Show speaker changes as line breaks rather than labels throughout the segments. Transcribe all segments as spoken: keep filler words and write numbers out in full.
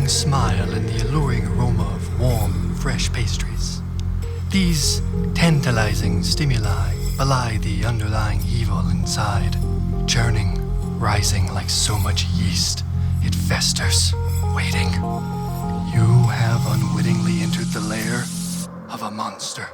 inviting smile and the alluring aroma of warm, fresh pastries. These tantalizing stimuli belie the underlying evil inside, churning, rising like so much yeast. It festers, waiting. You have unwittingly entered the lair of a monster.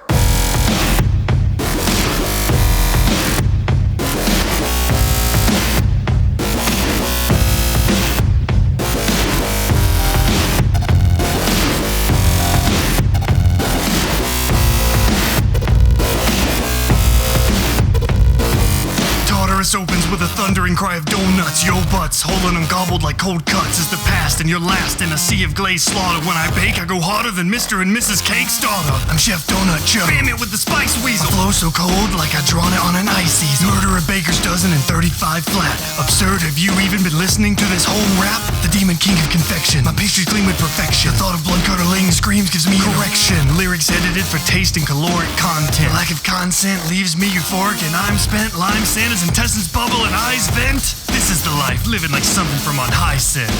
Opens with a thundering cry of donuts. Yo butts, holding them gobbled like cold cuts is the past, and you're last in a sea of glazed slaughter. When I bake, I go harder than Mister and Missus Cake's daughter. I'm Chef Donut Joe. Bam it with the spice weasel. I flow so cold like I drawn it on an ice easel. Murder a baker's dozen and thirty-five flat. Absurd, have you even been listening to this whole rap? The demon king of confection. My pastry clean with perfection. The thought of blood curdling screams gives me correction. Lyrics edited for taste and caloric content. The lack of consent leaves me euphoric and I'm spent. Lime sand his intestines bubble and eyes vent. This is the life, living like something from on high scent.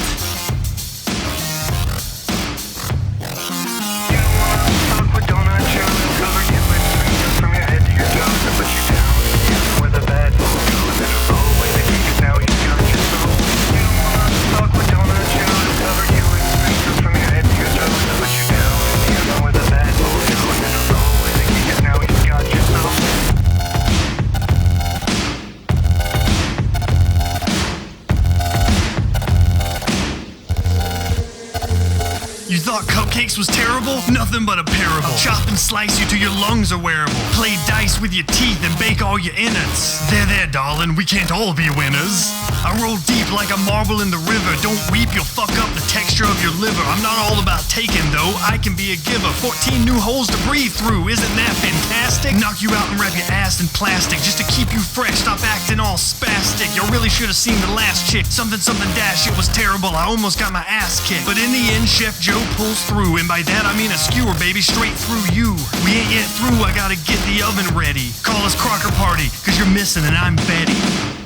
You wanna talk with Donut Joe? He'll cover you in sweetness from your head to your toes and put you down. You know where the bad boy goes and he'll throw away the key 'cause now he's got your soul. You wanna talk with Donut Joe? He'll cover you in sweetness from your head to your toes and put you down. You know where the bad boy goes and he'll throw away the key 'cause now he's got your soul. You thought cupcakes was terrible? Nothing but a parable. I'll chop and slice you till your lungs are wearable. Play dice with your teeth and bake all your innards. There, there, darling, we can't all be winners. I roll deep like a marble in the river. Don't weep, you'll fuck up the texture of your liver. I'm not all about taking, though. I can be a giver. fourteen new holes to breathe through. Isn't that fantastic? Knock you out and wrap your ass in plastic just to keep you fresh. Stop acting all spastic. You really should have seen the last chick. Something, something dash. It was terrible. I almost got my ass kicked. But in the end, Chef Joe pulls through, and by that I mean a skewer, baby, straight through you. We ain't yet through, I gotta get the oven ready. Call us Crocker Party, cause you're missing and I'm Betty.